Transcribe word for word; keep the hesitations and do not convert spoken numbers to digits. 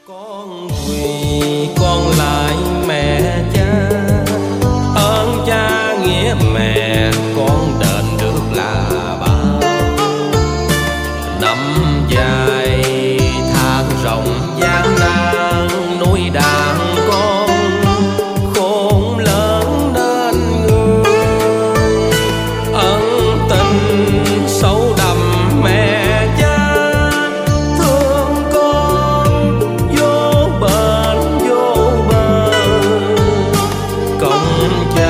Con quỳ con lại mẹ cha, ơn cha nghĩa mẹ con đền được là bao. Năm dài tháng rộng gian nan nuôi đàn con, khôn lớn nên người. Ân tình sâu đậm mẹ cha thương con vô bến vô bờ. Công cha